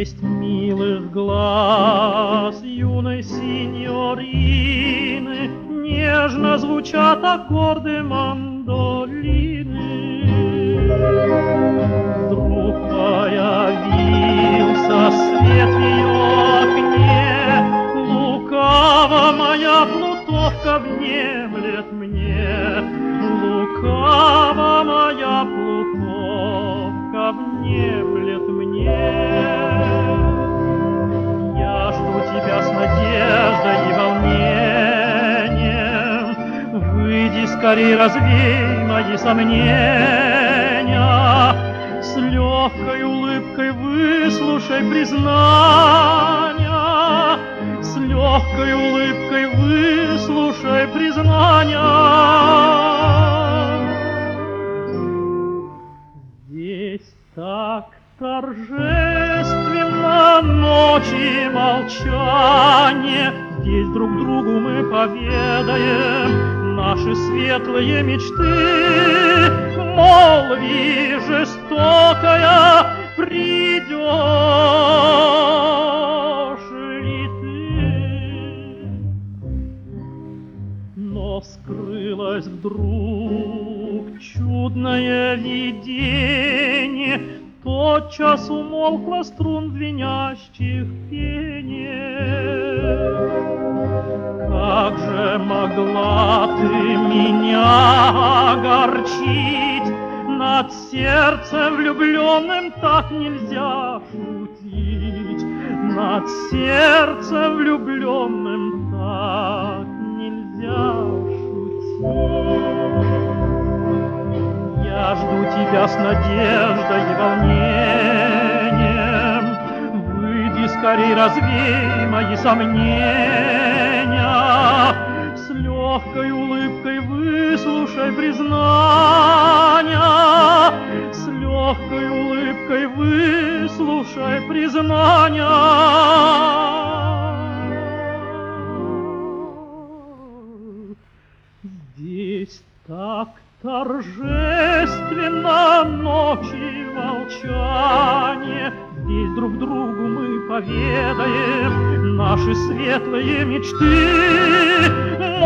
Шесть милых глаз юной синьорины, нежно звучат аккорды мандолины. Вдруг появился свет в ее окне, лукаво моя плутовка внемлет мне, лукаво моя плутовка внемлет мне. Я жду тебя с надеждой и волнением, выйди скорей, развей мои сомнения, с легкой улыбкой выслушай признания, с легкой улыбкой выслушай признания. Здесь так торжественно ночи молчание, здесь друг другу мы поведаем наши светлые мечты. Молви, жестокая, придешь ли ты? Но скрылось вдруг чудное видение, тотчас умолкла струн звенящих пение. Как же могла ты меня огорчить? Над сердцем влюбленным так нельзя шутить, над сердцем влюбленным так нельзя шутить. Я жду тебя с надеждой и волнением, выйди скорей, развей мои сомнения, с легкой улыбкой выслушай признания, с легкой улыбкой выслушай признания. Здесь так торжественно ночи молчание, здесь друг другу мы поведаем наши светлые мечты.